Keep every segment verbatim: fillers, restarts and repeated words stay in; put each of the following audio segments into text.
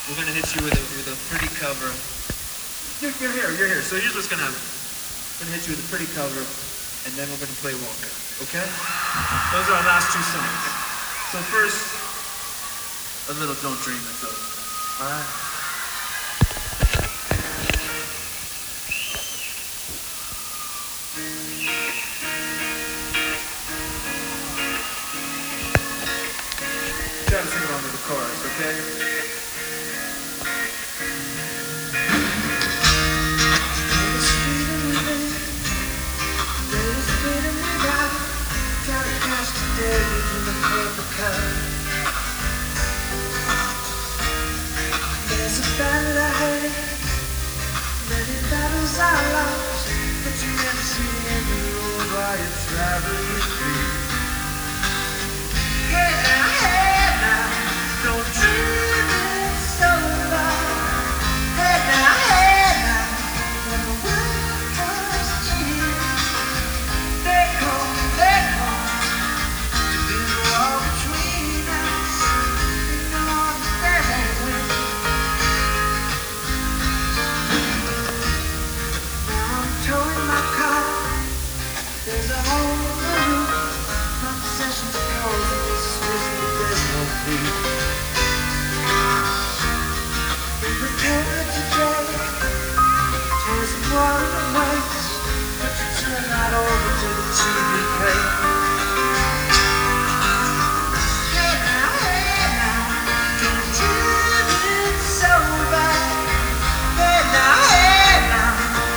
We're gonna hit you with a with a pretty cover. You're, you're here, you're here. So here's what's gonna happen. We're gonna hit you with a pretty cover, and then we're gonna play Walker. Okay? Those are our last two songs. So first, a little Don't Dream It's Over. All right. Try to sing along with the chorus, okay? There's a battle ahead, many battles are lost, but you never see the end of the road while you're traveling your feet. Hey now, hey now, don't dream it's over. Hey now, hey now, when the world comes in, they come, they come to build a wall between us. You know that they won't win. Towing my car, there's a hole in the roof. My possessions are closed and it's suspicious that there's no proof. We prepared today, tears and water and waste, but you turn that over to the T V play. Hey now, hey now, don't dream it's over. Hey now, hey now.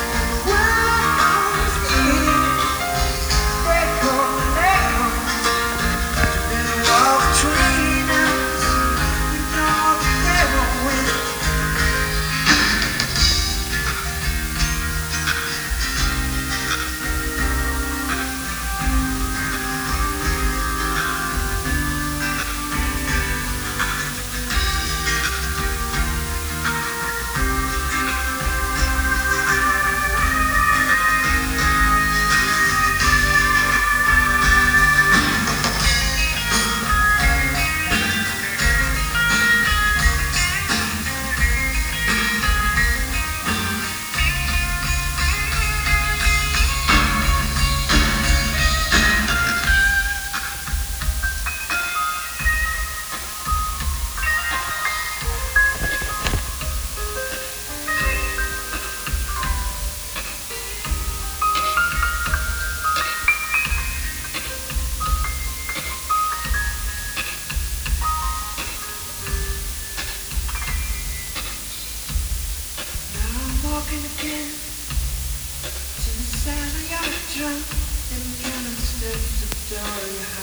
Walking again to the sound of your drum and counting steps to the door of your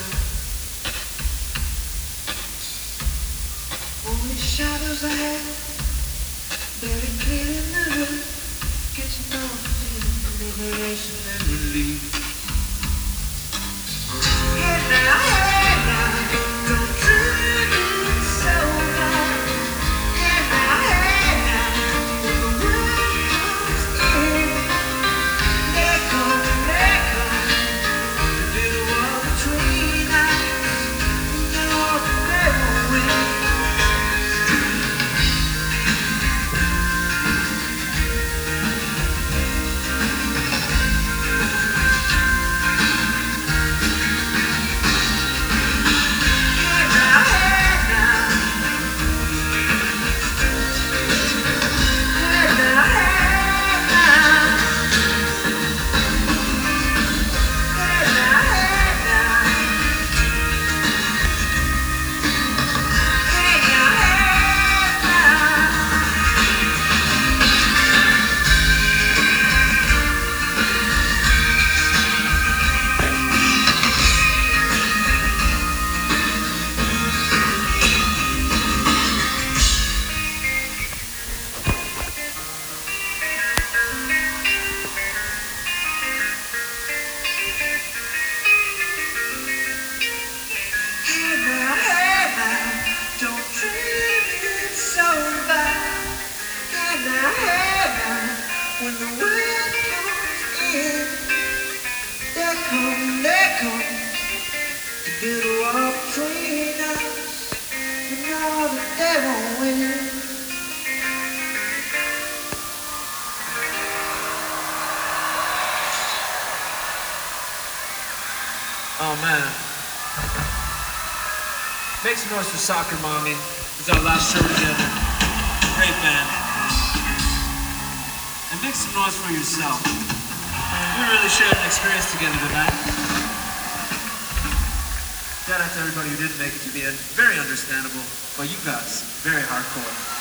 house. Only shadows ahead, very clear in the hood. Get you know the feeling of liberation and relief. Hey now, hey now, don't dream it's over. Hey now, hey now, when the world comes in, they come, they come to build a wall between us. You know that they won't win. When the wind comes in, they come, they come to build a wall between us. We know that they won't win. Oh man. Make some noise for Soccer Mommy. It's our last show together. Great band. And make some noise for yourself. We really shared an experience together tonight. Shout out to everybody who didn't make it to the end. Very understandable, but you guys, very hardcore.